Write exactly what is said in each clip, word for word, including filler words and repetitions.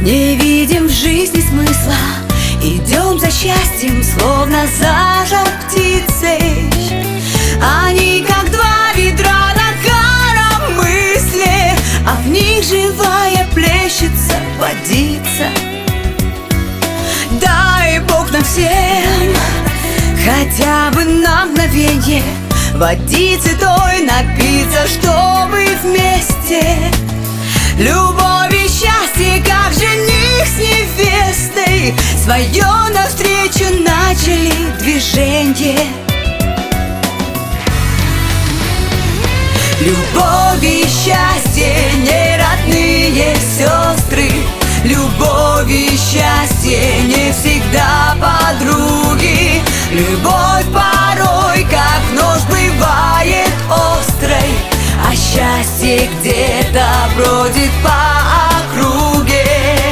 Не видим в жизни смысла, идем за счастьем, словно за жар птицей. Они как два ведра на коромысле, а в них живая плещется водица. Дай Бог нам всем хотя бы на мгновенье водицы той напиться, чтобы вместе любовь и счастье, как жених с невестой, свое навстречу начали движение. Любовь и счастье, не родные сестры. Любовь и счастье не всегда подруги. Любовь порой, как нож, бывает острой, а счастье где-то бродит по округе.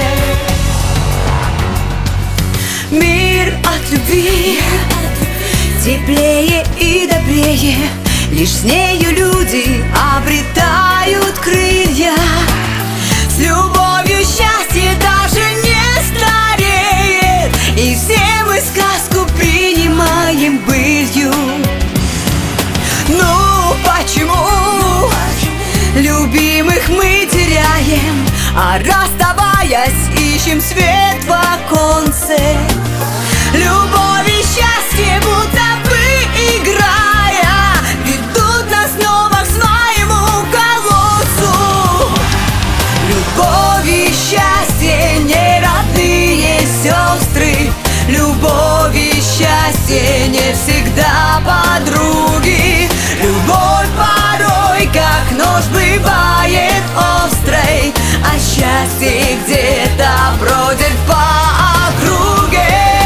Мир от любви теплее и добрее, лишь с нею люди обретают крылья. С любовью счастье даже не стареет, и все мы сказку принимаем былью. Ну почему любимых мы теряем, а расставаясь ищем свет в оконце? Любовь и счастье, будто бы играя, ведут нас снова к своему колодцу. Любовь и счастье, не родные сестры. Любовь и счастье не всегда подруги. Любовь порой, как нож, бывает острой, а счастье где-то бродит по округе.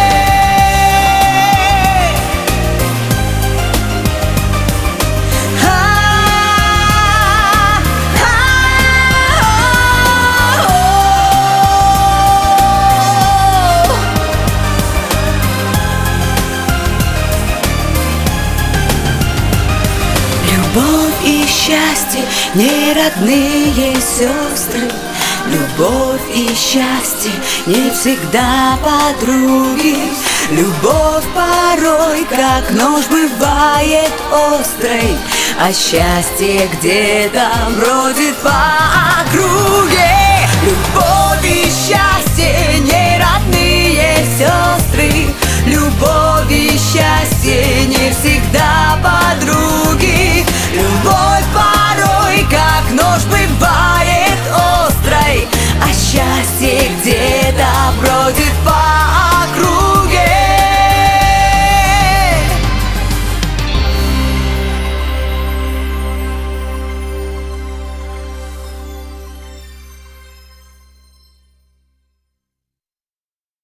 Любовь и счастье, не родные сестры. Любовь и счастье не всегда подруги. Любовь порой, как нож, бывает острой, а счастье где-то бродит по округе. Любовь